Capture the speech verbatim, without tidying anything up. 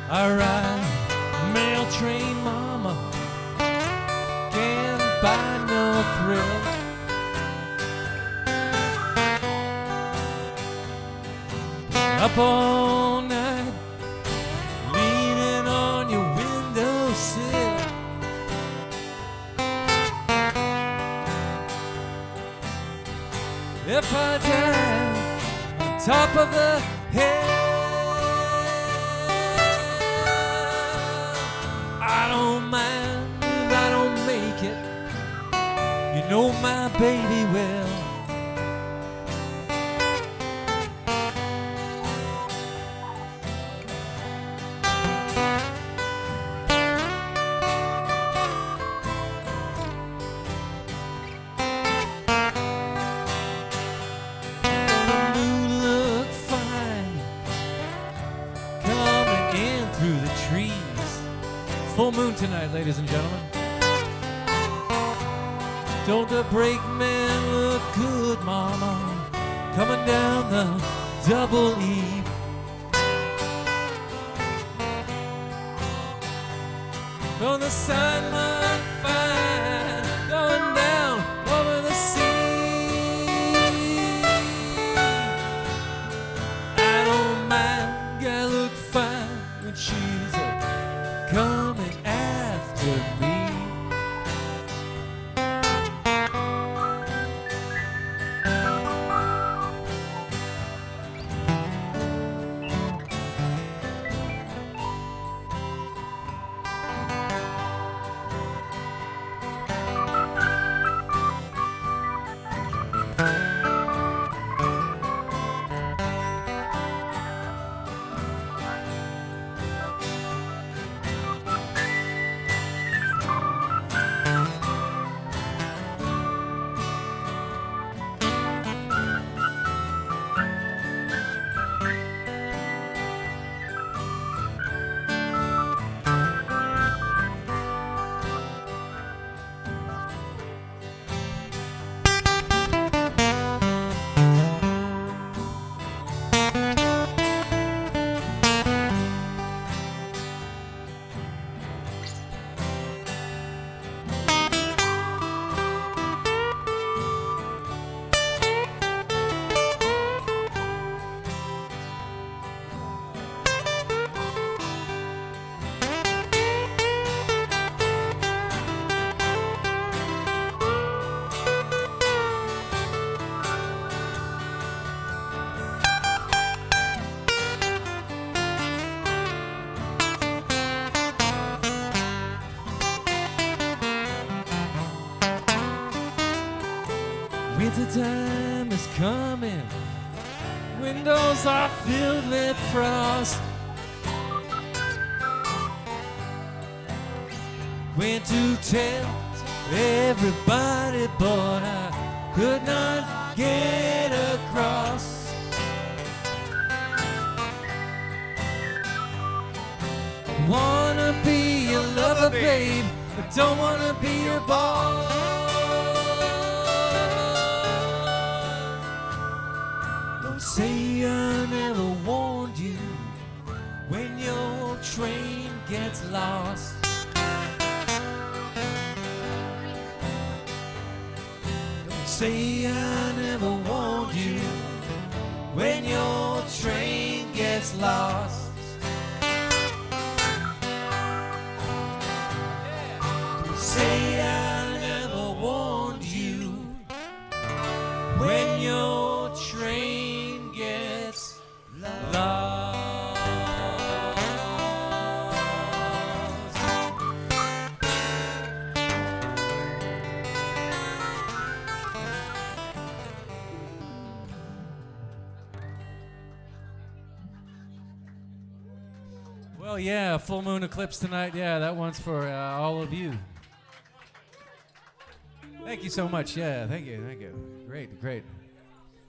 I ride mail train, mama, can't buy no thrill. Up all night, leaning on your windowsill. If I die on top of the hill, I don't mind if I don't make it. You know my baby will. Full moon tonight, ladies and gentlemen. Don't the brakeman look good, mama? Coming down the double E. Don't the sideline fine going down over the sea? I don't mind, gotta look fine when she's a coming after me. Winter time is coming, windows are filled with frost. Went to tell everybody, but I could not get across. Wanna be your lover, babe, but don't wanna be your boss. Say I never warned you when your train gets lost. Don't say I never warned you when your train gets lost. Don't say I never warned you when your train gets lost. Well, yeah, full moon eclipse tonight. Yeah, that one's for uh, all of you. Thank you so much. Yeah, thank you, thank you. Great, great.